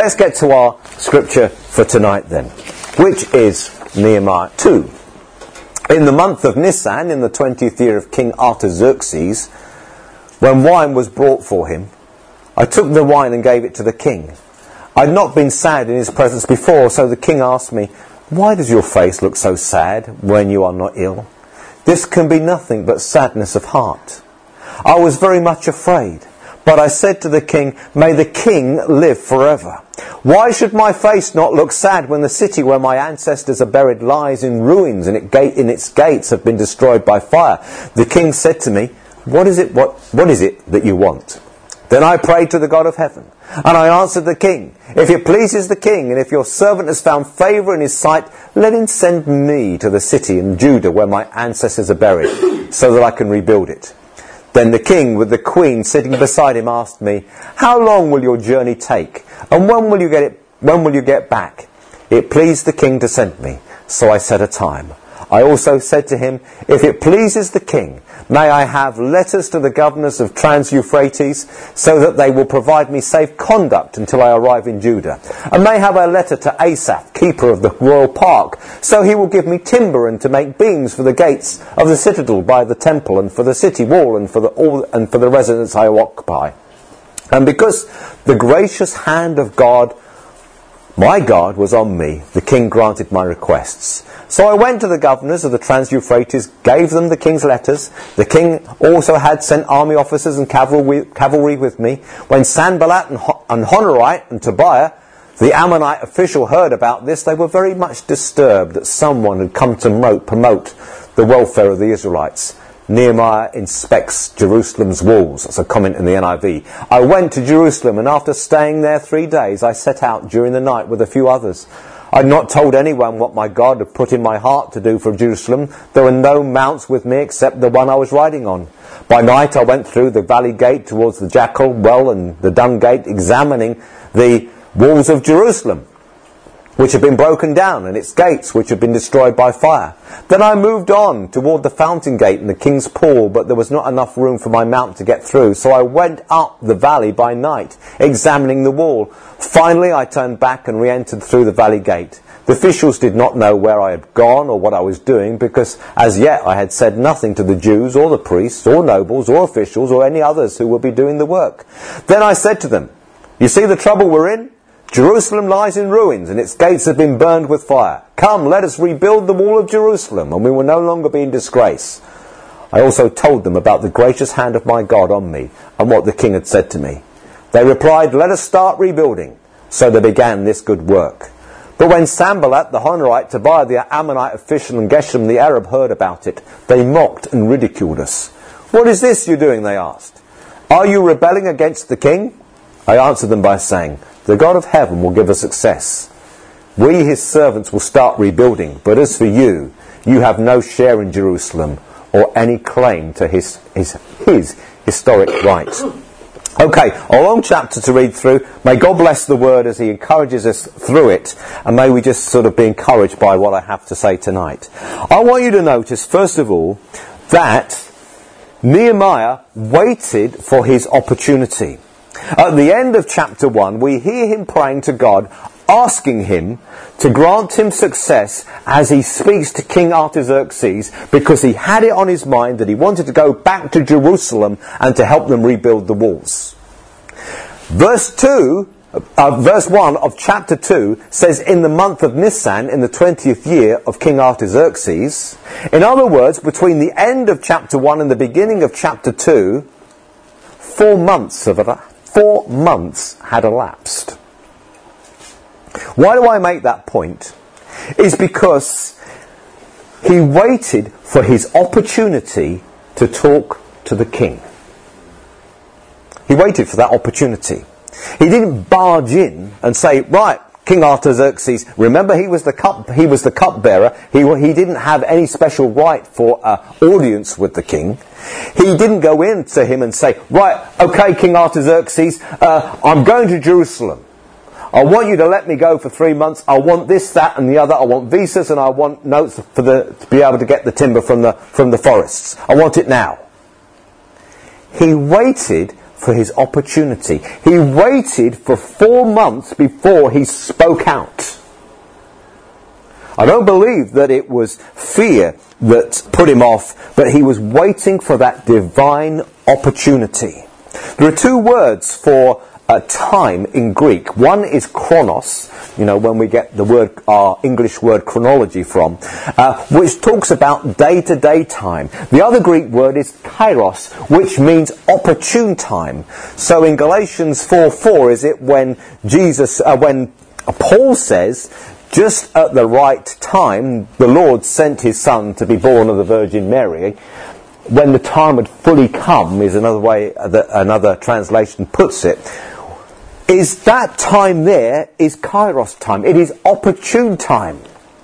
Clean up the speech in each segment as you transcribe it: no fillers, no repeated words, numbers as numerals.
let's get to our scripture for tonight then, which is Nehemiah 2. In the month of Nisan, in the 20th year of King Artaxerxes, when wine was brought for him, I took the wine and gave it to the king. I had not been sad in his presence before, so the king asked me, "Why does your face look so sad when you are not ill? This can be nothing but sadness of heart." I was very much afraid, but I said to the king, "May the king live forever. Why should my face not look sad when the city where my ancestors are buried lies in ruins and its gates have been destroyed by fire?" The king said to me, What is it that you want?" Then I prayed to the God of heaven, and I answered the king, "If it pleases the king, and if your servant has found favour in his sight, let him send me to the city in Judah where my ancestors are buried, so that I can rebuild it." Then the king, with the queen sitting beside him, asked me, "How long will your journey take, and when will you get back?" It pleased the king to send me, so I set a time. I also said to him, "If it pleases the king, may I have letters to the governors of Trans-Euphrates, so that they will provide me safe conduct until I arrive in Judah. And may I have a letter to Asaph, keeper of the royal park, so he will give me timber and to make beams for the gates of the citadel by the temple and for the city wall and for the residence I occupy." And because the gracious hand of God, my God, was on me, the king granted my requests. So I went to the governors of the Trans-Euphrates, gave them the king's letters. The king also had sent army officers and cavalry with me. When Sanballat and Honorite and Tobiah, the Ammonite official, heard about this, they were very much disturbed that someone had come to promote the welfare of the Israelites. Nehemiah inspects Jerusalem's walls. That's a comment in the NIV. I went to Jerusalem, and after staying there 3 days, I set out during the night with a few others. I had not told anyone what my God had put in my heart to do for Jerusalem. There were no mounts with me except the one I was riding on. By night I went through the valley gate towards the Jackal Well and the Dung Gate, examining the walls of Jerusalem, which had been broken down, and its gates, which had been destroyed by fire. Then I moved on toward the fountain gate and the king's pool, but there was not enough room for my mount to get through, so I went up the valley by night, examining the wall. Finally I turned back and re-entered through the valley gate. The officials did not know where I had gone or what I was doing, because as yet I had said nothing to the Jews or the priests or nobles or officials or any others who would be doing the work. Then I said to them, "You see the trouble we're in? Jerusalem lies in ruins, and its gates have been burned with fire. Come, let us rebuild the wall of Jerusalem, and we will no longer be in disgrace." I also told them about the gracious hand of my God on me, and what the king had said to me. They replied, "Let us start rebuilding." So they began this good work. But when Sanballat the Honorite, Tobiah the Ammonite official, and Geshem the Arab heard about it, they mocked and ridiculed us. "What is this you're doing?" they asked. "Are you rebelling against the king?" I answered them by saying, "The God of heaven will give us success. We, his servants, will start rebuilding. But as for you, you have no share in Jerusalem or any claim to his historic rights." Okay, a long chapter to read through. May God bless the word as he encourages us through it, and may we just sort of be encouraged by what I have to say tonight. I want you to notice, first of all, that Nehemiah waited for his opportunity. At the end of chapter 1, we hear him praying to God, asking him to grant him success as he speaks to King Artaxerxes, because he had it on his mind that he wanted to go back to Jerusalem and to help them rebuild the walls. Verse 1 of chapter 2 says, "In the month of Nisan, in the 20th year of King Artaxerxes." In other words, between the end of chapter 1 and the beginning of chapter 2, 4 months had elapsed. Why do I make that point? Is because he waited for his opportunity to talk to the king. He waited for that opportunity. He didn't barge in and say, "Right, King Artaxerxes, remember he was the cupbearer. He didn't have any special right for audience with the king." He didn't go in to him and say, "Right, okay, King Artaxerxes, I'm going to Jerusalem. I want you to let me go for 3 months. I want this, that, and the other. I want visas, and I want notes to be able to get the timber from the forests. I want it now." He waited for his opportunity. He waited for 4 months before he spoke out. I don't believe that it was fear that put him off, but he was waiting for that divine opportunity. There are 2 words for time in Greek. One is chronos, when we get the word, our English word chronology from, which talks about day-to-day time. The other Greek word is kairos, which means opportune time. So in Galatians 4:4, is it when Paul says, just at the right time, the Lord sent his Son to be born of the Virgin Mary. When the time had fully come, is another way that another translation puts it. Is that time there is kairos time. It is opportune time.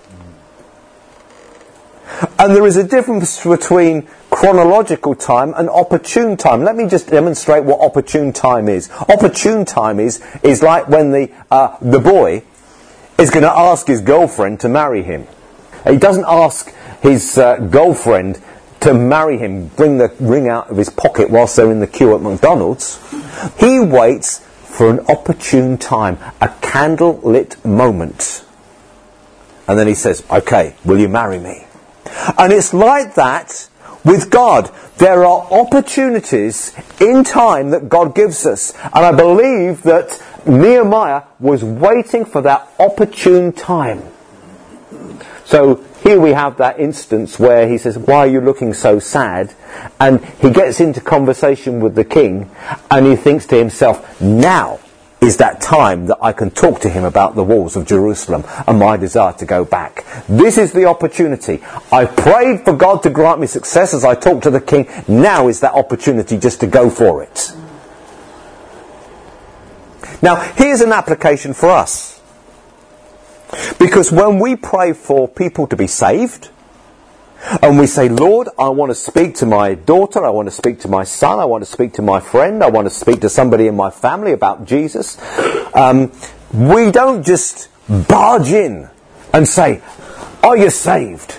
And there is a difference between chronological time and opportune time. Let me just demonstrate what opportune time is. Opportune time is like when the boy is going to ask his girlfriend to marry him. He doesn't ask his girlfriend to marry him, bring the ring out of his pocket whilst they're in the queue at McDonald's. He waits for an opportune time, a candle-lit moment. And then he says, okay, will you marry me? And it's like that with God. There are opportunities in time that God gives us. And I believe that Nehemiah was waiting for that opportune time. So here we have that instance where he says, why are you looking so sad? And he gets into conversation with the king and he thinks to himself, now is that time that I can talk to him about the walls of Jerusalem and my desire to go back. This is the opportunity. I prayed for God to grant me success as I talked to the king. Now is that opportunity just to go for it. Now, here's an application for us. Because when we pray for people to be saved, and we say, Lord, I want to speak to my daughter, I want to speak to my son, I want to speak to my friend, I want to speak to somebody in my family about Jesus, we don't just barge in and say, are you saved?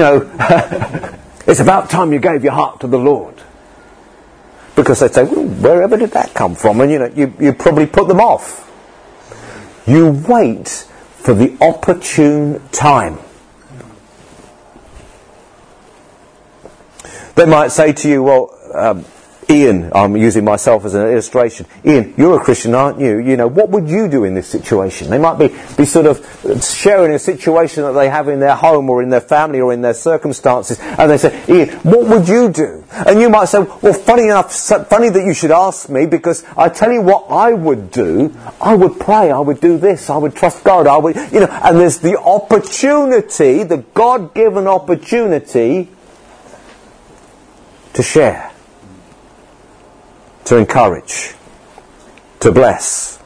It's about time you gave your heart to the Lord. Because they say, well, wherever did that come from? And you probably put them off. You wait for the opportune time. They might say to you, well, Ian, I'm using myself as an illustration. Ian, you're a Christian, aren't you? What would you do in this situation? They might be sort of sharing a situation that they have in their home or in their family or in their circumstances. And they say, Ian, what would you do? And you might say, well, funny that you should ask me, because I tell you what I would do. I would pray, I would do this, I would trust God, and there's the opportunity, the God-given opportunity to share, to encourage, to bless.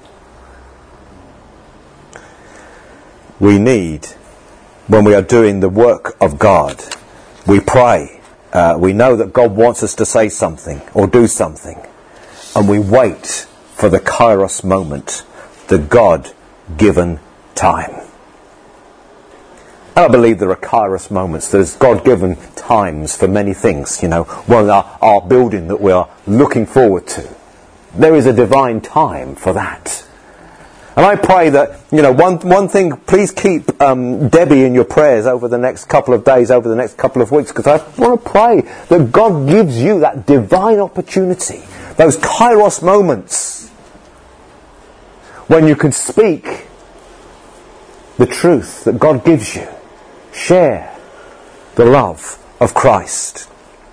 We need, when we are doing the work of God, we pray. We know that God wants us to say something or do something. And we wait for the kairos moment, the God-given time. And I believe there are kairos moments. There's God-given times for many things. One, our building that we are looking forward to. There is a divine time for that. And I pray that, one thing, please keep Debbie in your prayers over the next couple of days, over the next couple of weeks, because I want to pray that God gives you that divine opportunity, those kairos moments, when you can speak the truth that God gives you. Share the love of Christ.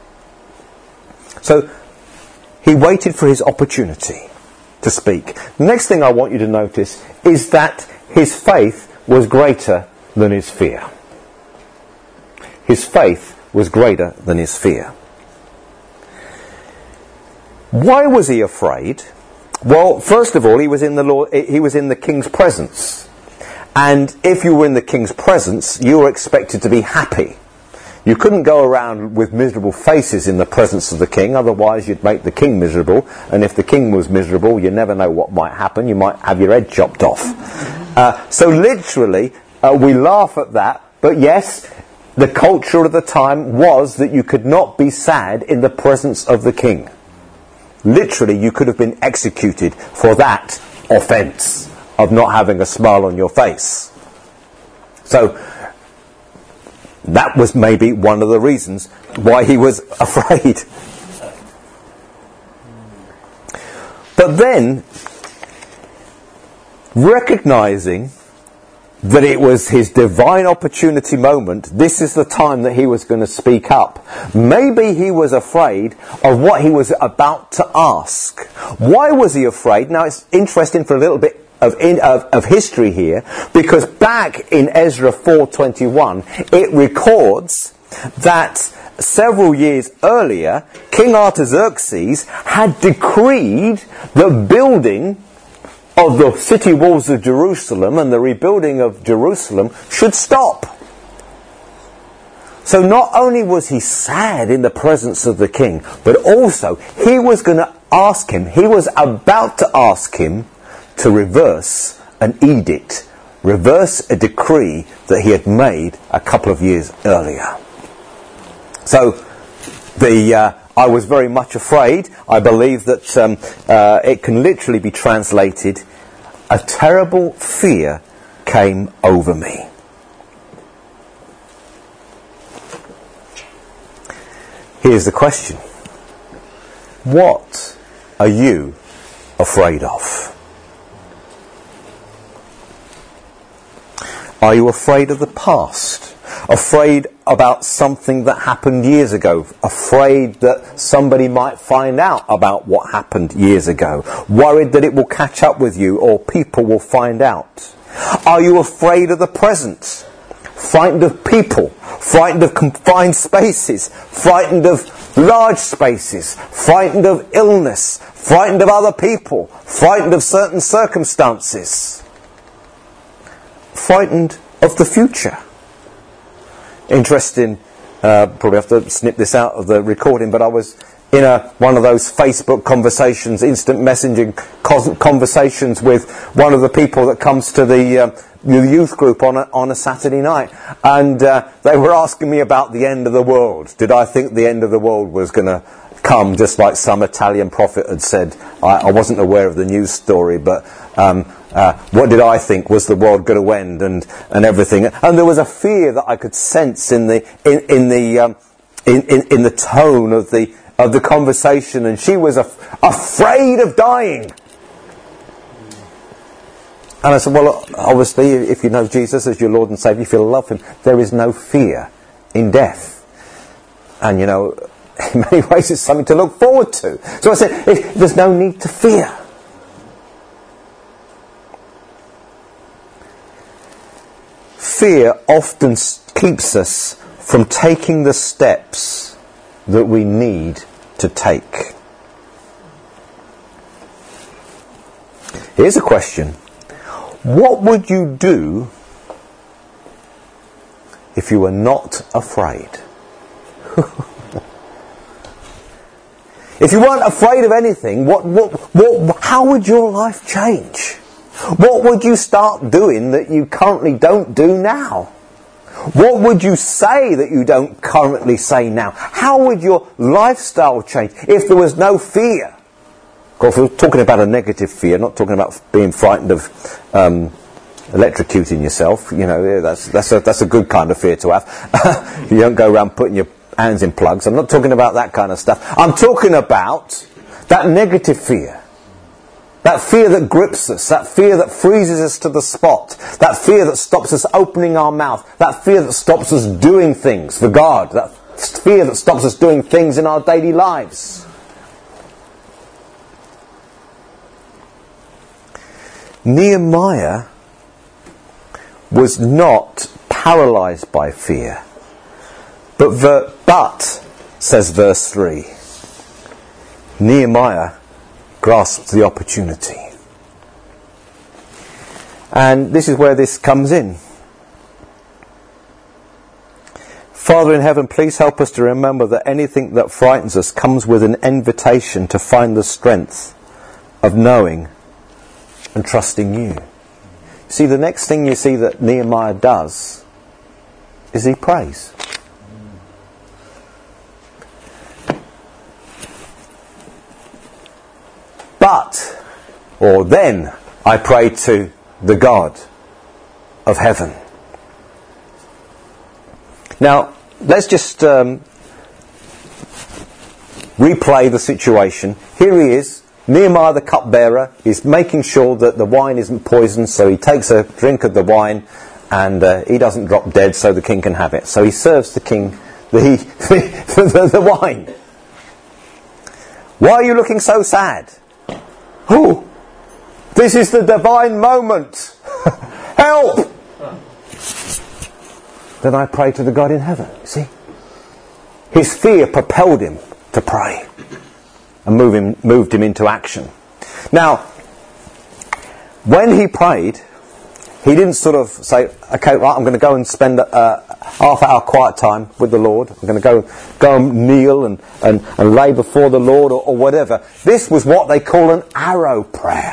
So, he waited for his opportunity to speak. The next thing I want you to notice is that his faith was greater than his fear. His faith was greater than his fear. Why was he afraid? Well, first of all, he was in the king's presence. And if you were in the king's presence, you were expected to be happy. You couldn't go around with miserable faces in the presence of the king, otherwise you'd make the king miserable. And if the king was miserable, you never know what might happen. You might have your head chopped off. So literally, we laugh at that. But yes, the culture of the time was that you could not be sad in the presence of the king. Literally, you could have been executed for that offence of not having a smile on your face. So, that was maybe one of the reasons why he was afraid. But then, recognising that it was his divine opportunity moment, this is the time that he was going to speak up. Maybe he was afraid of what he was about to ask. Why was he afraid? Now it's interesting for a little bit of history here, because back in Ezra 4:21 it records that several years earlier King Artaxerxes had decreed the building of the city walls of Jerusalem and the rebuilding of Jerusalem should stop. So not only was he sad in the presence of the king, but also he was going to ask him, he was about to ask him to reverse an edict, reverse a decree that he had made a couple of years earlier. So I was very much afraid. I believe that it can literally be translated, a terrible fear came over me. Here's the question. What are you afraid of? Are you afraid of the past? Afraid about something that happened years ago? Afraid that somebody might find out about what happened years ago? Worried that it will catch up with you or people will find out? Are you afraid of the present? Frightened of people? Frightened of confined spaces? Frightened of large spaces? Frightened of illness? Frightened of other people? Frightened of certain circumstances? Frightened of the future? Interesting, probably have to snip this out of the recording, but I was in one of those Facebook conversations, instant messaging conversations with one of the people that comes to the youth group on a Saturday night, and they were asking me about the end of the world. Did I think the end of the world was going to come, just like some Italian prophet had said? I wasn't aware of the news story, but what did I think? Was the world going to end and everything? And there was a fear that I could sense in the tone of the conversation, and she was afraid of dying. And I said, well, obviously, if you know Jesus as your Lord and Saviour, if you love him, there is no fear in death. And, you know, in many ways it's something to look forward to. So I said, there's no need to fear. Fear often keeps us from taking the steps that we need to take. Here's a question. What would you do if you were not afraid? If you weren't afraid of anything, how would your life change? What would you start doing that you currently don't do now? What would you say that you don't currently say now? How would your lifestyle change if there was no fear? Of course, we're talking about a negative fear, not talking about being frightened of electrocuting yourself. You know, that's a good kind of fear to have. You don't go around putting your hands in plugs. I'm not talking about that kind of stuff. I'm talking about that negative fear. That fear that grips us, that fear that freezes us to the spot, that fear that stops us opening our mouth, that fear that stops us doing things for God, that fear that stops us doing things in our daily lives. Nehemiah was not paralysed by fear, but, says verse 3, Nehemiah grasped the opportunity. And this is where this comes in. Father in heaven, please help us to remember that anything that frightens us comes with an invitation to find the strength of knowing and trusting you. See, the next thing you see that Nehemiah does is he prays. or then I prayed to the God of heaven. Now, let's just replay the situation. Here he is, Nehemiah the cupbearer. He's making sure that the wine isn't poisoned, so he takes a drink of the wine and he doesn't drop dead so the king can have it. So he serves the king the wine. Why are you looking so sad? Oh, this is the divine moment. Help! Then I pray to the God in heaven. See? His fear propelled him to pray and moved him into action. Now, when he prayed, he didn't sort of say, okay, right, I'm going to go and spend a half-hour quiet time with the Lord. I'm going to go and kneel and lay before the Lord or whatever. This was what they call an arrow prayer.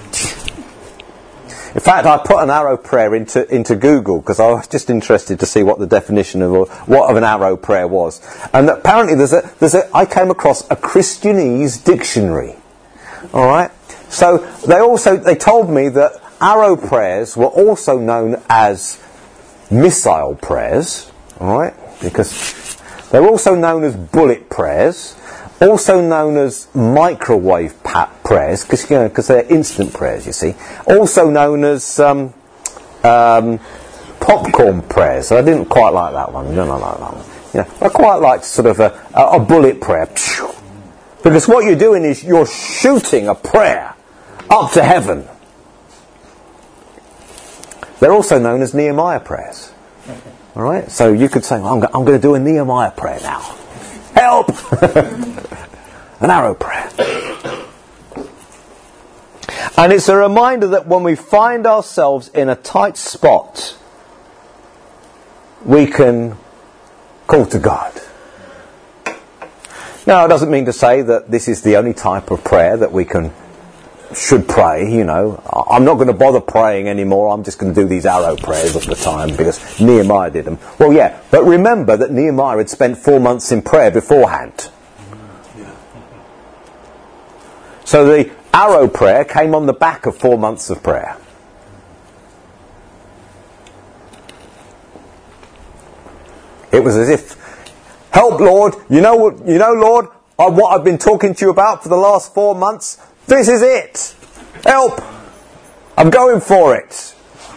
In fact, I put an arrow prayer into Google because I was just interested to see what the definition of an arrow prayer was. And apparently I came across a Christianese dictionary. All right. So they told me that arrow prayers were also known as missile prayers. All right, because they're also known as bullet prayers. Also known as microwave prayers, because they're instant prayers, you see. Also known as popcorn prayers. I didn't quite like that one. I don't like that one. You know, I quite liked sort of a bullet prayer. Because what you're doing is you're shooting a prayer up to heaven. They're also known as Nehemiah prayers. All right? So you could say, well, I'm going to do a Nehemiah prayer now. Help! An arrow prayer. And it's a reminder that when we find ourselves in a tight spot, we can call to God. Now, it doesn't mean to say that this is the only type of prayer that we should pray, you know. I'm not going to bother praying anymore. I'm just going to do these arrow prayers all the time because Nehemiah did them. Well, yeah, but remember that Nehemiah had spent 4 months in prayer beforehand. So the arrow prayer came on the back of 4 months of prayer. It was as if, help, Lord, you know, Lord, what I've been talking to you about for the last 4 months, this is it. Help. I'm going for it.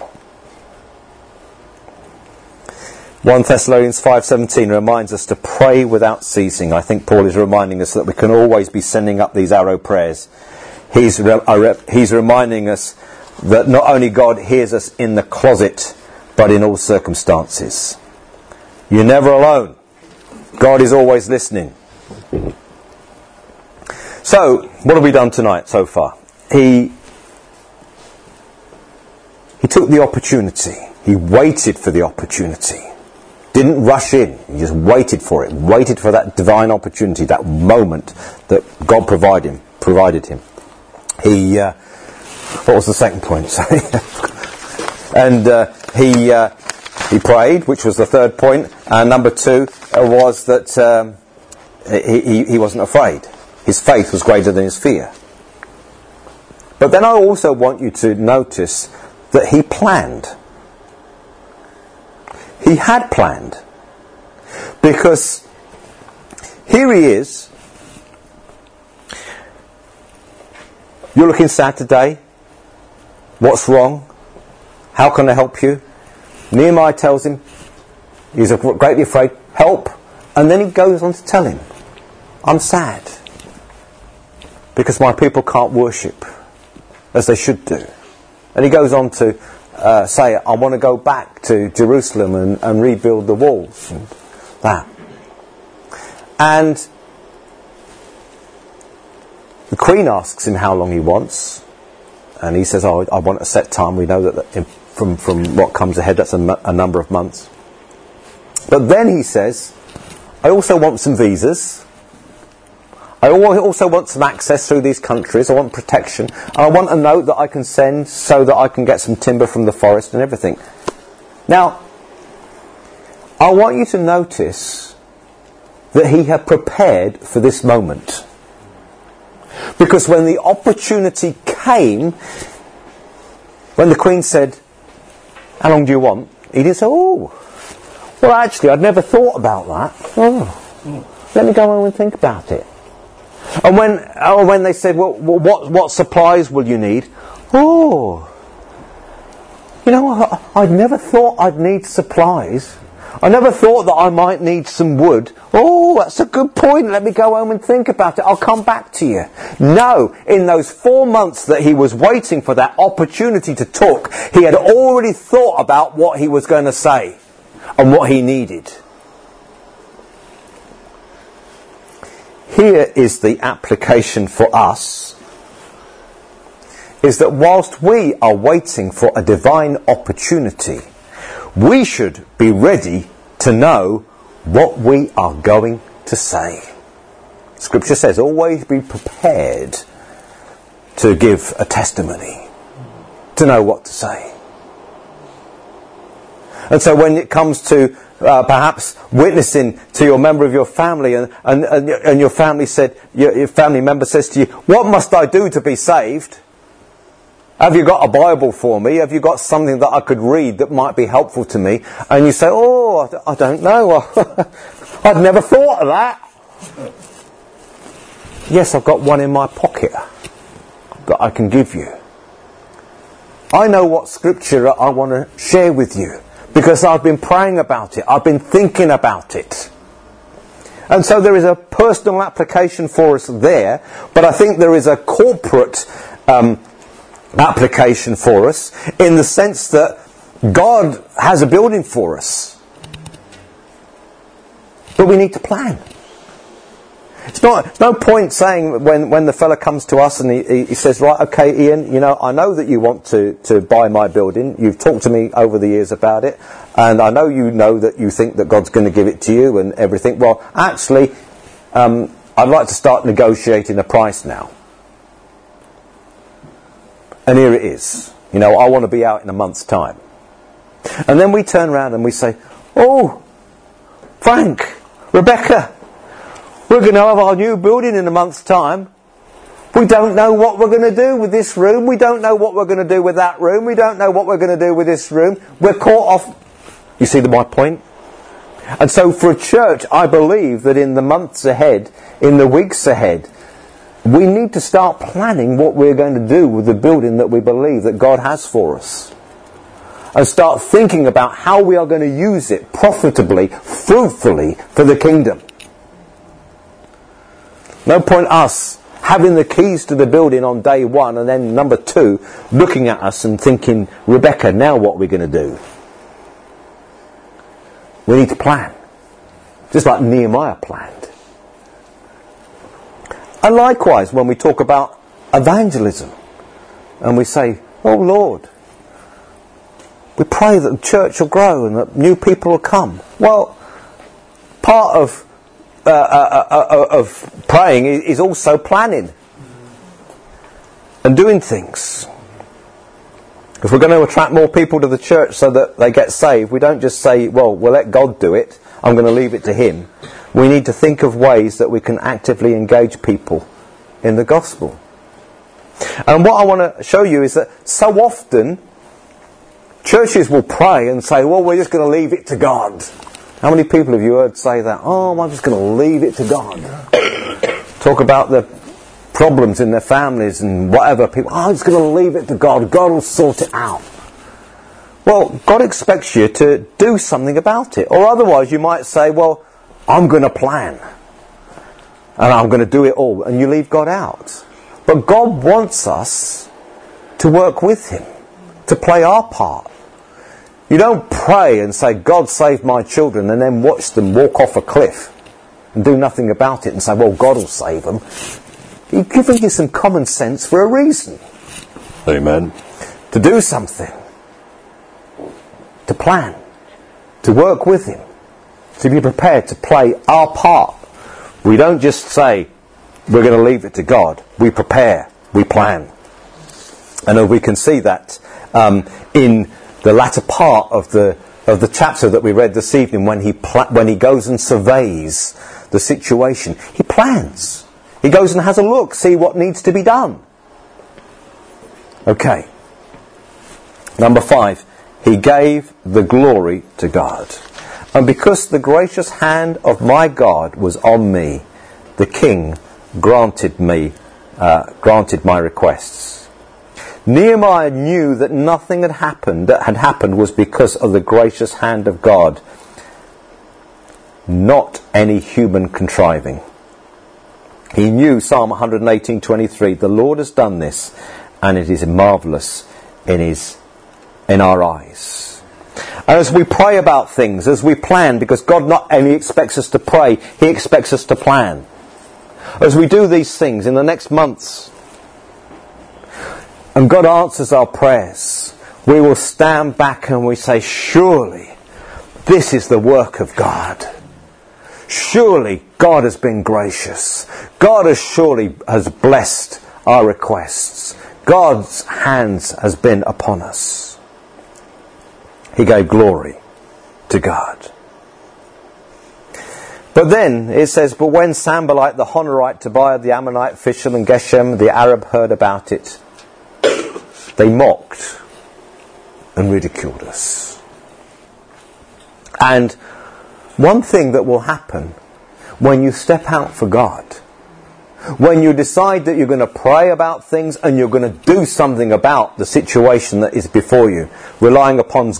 1 Thessalonians 5:17 reminds us to pray without ceasing. I think Paul is reminding us that we can always be sending up these arrow prayers. He's reminding us that not only God hears us in the closet, but in all circumstances. You're never alone. God is always listening. So, what have we done tonight so far? He took the opportunity. He waited for the opportunity. Didn't rush in. He just waited for it. Waited for that divine opportunity, that moment that God provided him. He, what was the second point? Sorry. And he prayed, which was the third point. And number 2 was that he wasn't afraid. His faith was greater than his fear. But then I also want you to notice that he planned. He had planned. Because here he is. You're looking sad today. What's wrong? How can I help you? Nehemiah tells him, he's greatly afraid, help. And then he goes on to tell him, I'm sad. Because my people can't worship as they should do. And he goes on to say, I want to go back to Jerusalem and rebuild the walls and that. And the queen asks him how long he wants, and he says, I want a set time. We know that from what comes ahead, that's a number of months. But then he says, I also want some visas. I also want some access through these countries. I want protection. And I want a note that I can send so that I can get some timber from the forest and everything. Now, I want you to notice that he had prepared for this moment. Because when the opportunity came, when the Queen said, "How long do you want?" he didn't say, "Oh, well actually I'd never thought about that. Oh, let me go home and think about it." And when they said, "Well, what supplies will you need?" "Oh, you know, I'd never thought I'd need supplies. I never thought that I might need some wood. Oh, that's a good point. Let me go home and think about it. I'll come back to you." No, in those 4 months that he was waiting for that opportunity to talk, he had already thought about what he was going to say and what he needed. Here is the application for us, is that whilst we are waiting for a divine opportunity, we should be ready to know what we are going to say. Scripture says, always be prepared to give a testimony, to know what to say. And so when it comes to perhaps witnessing to your member of your family, and your family said, your family member says to you, "What must I do to be saved? Have you got a Bible for me? Have you got something that I could read that might be helpful to me?" And you say, "Oh, I don't know. I'd never thought of that." Yes, I've got one in my pocket that I can give you. I know what scripture I want to share with you, because I've been praying about it. I've been thinking about it. And so there is a personal application for us there, but I think there is a corporate application for us, in the sense that God has a building for us, but we need to plan. It's no point saying when the fella comes to us and he says, "Right, okay, Ian, you know, I know that you want to buy my building. You've talked to me over the years about it, and I know that you think that God's going to give it to you and everything. Well, actually, I'd like to start negotiating a price now. And here it is. You know, I want to be out in a month's time." And then we turn around and we say, "Oh, Frank, Rebecca, we're going to have our new building in a month's time. We don't know what we're going to do with this room. We don't know what we're going to do with that room. We don't know what we're going to do with this room. We're caught off." You see my point? And so for a church, I believe that in the months ahead, in the weeks ahead, we need to start planning what we're going to do with the building that we believe that God has for us. And start thinking about how we are going to use it profitably, fruitfully for the kingdom. No point us having the keys to the building on day one, and then number two, looking at us and thinking, "Rebecca, now what are we going to do?" We need to plan. Just like Nehemiah planned. And likewise, when we talk about evangelism, and we say, "Oh Lord, we pray that the church will grow and that new people will come." Well, part of praying is also planning and doing things. If we're going to attract more people to the church so that they get saved, we don't just say, "Well, we'll let God do it. I'm going to leave it to Him." We need to think of ways that we can actively engage people in the gospel. And what I want to show you is that so often churches will pray and say, "Well, we're just going to leave it to God." How many people have you heard say that? "Oh, I'm just going to leave it to God." Talk about the problems in their families and whatever. People, "Oh, I'm just going to leave it to God. God will sort it out." Well, God expects you to do something about it. Or otherwise you might say, "Well, I'm going to plan. And I'm going to do it all." And you leave God out. But God wants us to work with Him, to play our part. You don't pray and say, "God save my children," and then watch them walk off a cliff and do nothing about it and say, "Well, God will save them." He's giving you some common sense for a reason. Amen. To do something. To plan. To work with Him. To be prepared to play our part. We don't just say, "We're going to leave it to God." We prepare. We plan. And we can see that in the latter part of the chapter that we read this evening, when he goes and surveys the situation. He plans. He goes and has a look, see what needs to be done. Okay. Number 5. He gave the glory to God. And because the gracious hand of my God was on me, the king granted my requests. Nehemiah knew that nothing that had happened was because of the gracious hand of God, not any human contriving. He knew Psalm 118:23, the Lord has done this, and it is marvellous in our eyes. And as we pray about things, as we plan, because God not only expects us to pray, He expects us to plan. As we do these things in the next months, and God answers our prayers, we will stand back and we say, surely this is the work of God. Surely God has been gracious. God has blessed our requests. God's hands has been upon us. He gave glory to God. But then it says, but when Sanballat the Honorite, Tobiah the Ammonite official, and Geshem the Arab heard about it, they mocked and ridiculed us. And one thing that will happen when you step out for God, when you decide that you're going to pray about things and you're going to do something about the situation that is before you, relying upon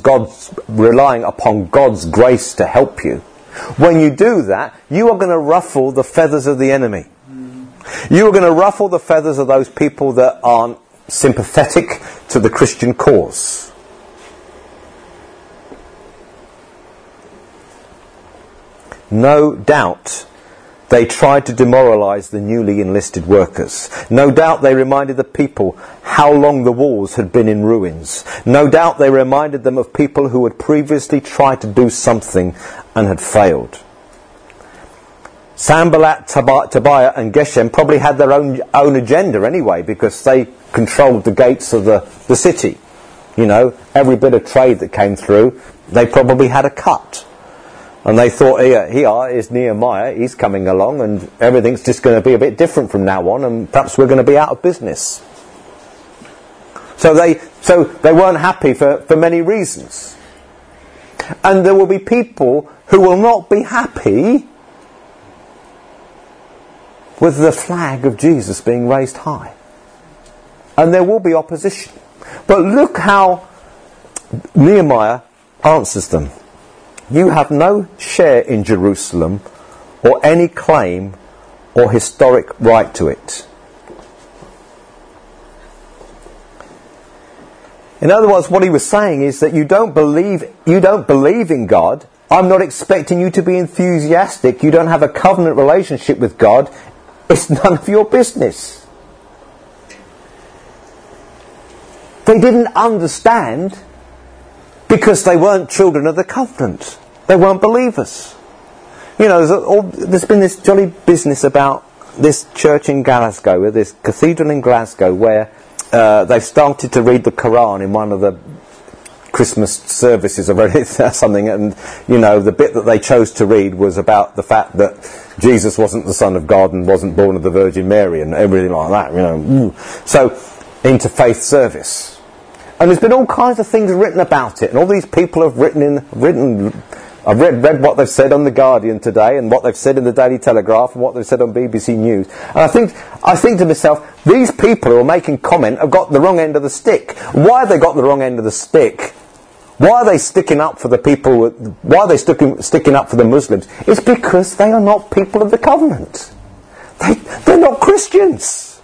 God's grace to help you, when you do that, you are going to ruffle the feathers of the enemy. You are going to ruffle the feathers of those people that aren't sympathetic to the Christian cause. No doubt they tried to demoralise the newly enlisted workers. No doubt they reminded the people how long the walls had been in ruins. No doubt they reminded them of people who had previously tried to do something and had failed. Sanballat, Tobiah and Geshem probably had their own agenda anyway, because they controlled the gates of the city. You know, every bit of trade that came through, they probably had a cut. And they thought, here is Nehemiah, he's coming along and everything's just going to be a bit different from now on, and perhaps we're going to be out of business. So they weren't happy for many reasons. And there will be people who will not be happy with the flag of Jesus being raised high. And there will be opposition. But look how Nehemiah answers them. You have no share in Jerusalem or any claim or historic right to it. In other words, what he was saying is that you don't believe in God. I'm not expecting you to be enthusiastic. You don't have a covenant relationship with God. It's none of your business. They didn't understand because they weren't children of the covenant. They weren't believers. You know, there's been this jolly business about this church in Glasgow, this cathedral in Glasgow, where they've started to read the Quran in one of the Christmas services or something, and you know, the bit that they chose to read was about the fact that Jesus wasn't the Son of God and wasn't born of the Virgin Mary and everything like that. You know, so interfaith service. And there's been all kinds of things written about it, and all these people have written. I've read what they've said on The Guardian today, and what they've said in the Daily Telegraph, and what they've said on BBC News. And I think to myself, these people who are making comment have got the wrong end of the stick. Why have they got the wrong end of the stick? Why are they sticking up for the people? Why are they sticking up for the Muslims? It's because they are not people of the covenant. They're not Christians.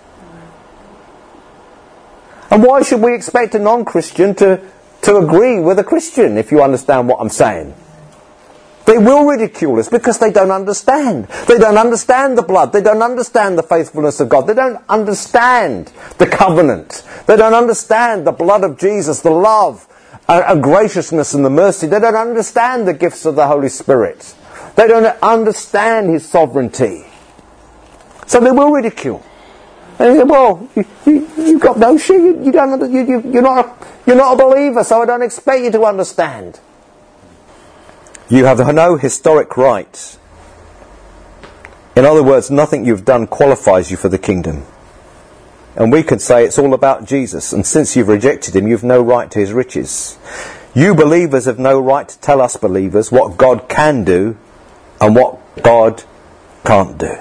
And why should we expect a non-Christian to agree with a Christian, if you understand what I'm saying? They will ridicule us because they don't understand. They don't understand the blood. They don't understand the faithfulness of God. They don't understand the covenant. They don't understand the blood of Jesus, the love and graciousness and the mercy. They don't understand the gifts of the Holy Spirit. They don't understand His sovereignty. So they will ridicule. And they say, well, you've got no shit. You're not a believer, so I don't expect you to understand. You have no historic right In other words, nothing you've done qualifies you for the kingdom. And we could say it's all about Jesus, and since you've rejected him, you've no right to his riches. You believers have no right to tell us believers what God can do and what God can't do.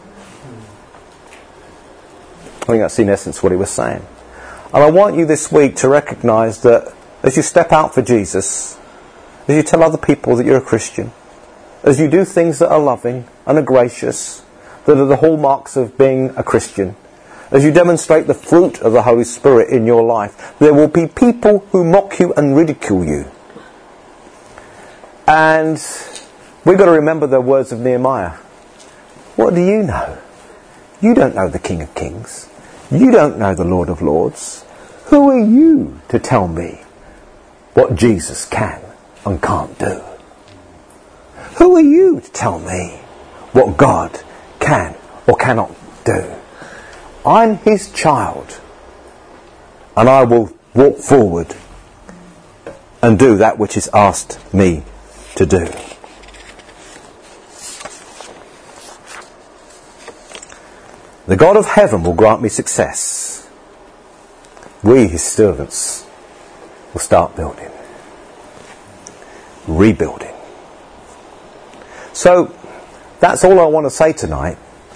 I think that's in essence what he was saying. And I want you this week to recognise that as you step out for Jesus, as you tell other people that you're a Christian, as you do things that are loving and are gracious, that are the hallmarks of being a Christian, as you demonstrate the fruit of the Holy Spirit in your life, there will be people who mock you and ridicule you. And we've got to remember the words of Nehemiah. What do you know? You don't know the King of Kings. You don't know the Lord of Lords. Who are you to tell me what Jesus can and can't do? Who are you to tell me what God can or cannot do? I'm his child, and I will walk forward and do that which is asked me to do. The God of heaven will grant me success. We, his servants, will start building, rebuilding. So, that's all I want to say tonight.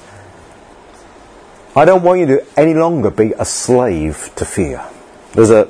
I don't want you to any longer be a slave to fear. There's a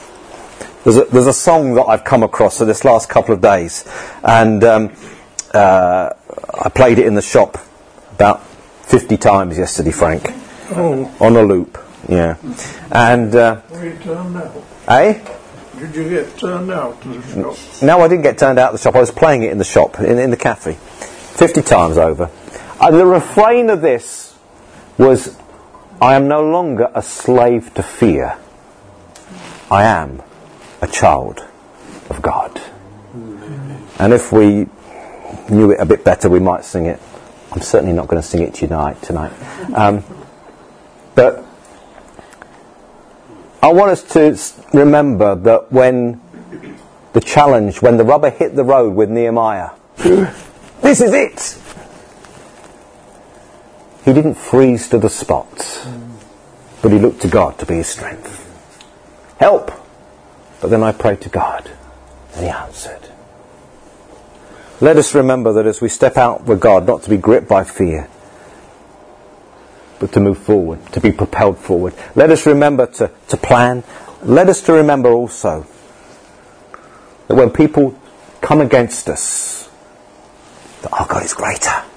song that I've come across for this last couple of days, and I played it in the shop about 50 times yesterday, Frank. Oh. On a loop, yeah. And Were you turned out? eh? Did you get turned out to the shop? No, I didn't get turned out of the shop. I was playing it in the shop, in the cafe, 50 times over. And the refrain of this was, I am no longer a slave to fear. I am a child of God. And if we knew it a bit better, we might sing it. I'm certainly not going to sing it tonight. But I want us to remember that when the challenge, when the rubber hit the road with Nehemiah, this is it! He didn't freeze to the spot, but he looked to God to be his strength. Help! But then I prayed to God, and he answered. Let us remember that as we step out with God, not to be gripped by fear, but to move forward, to be propelled forward. Let us remember to plan. Let us to remember also that when people come against us, that our God is greater.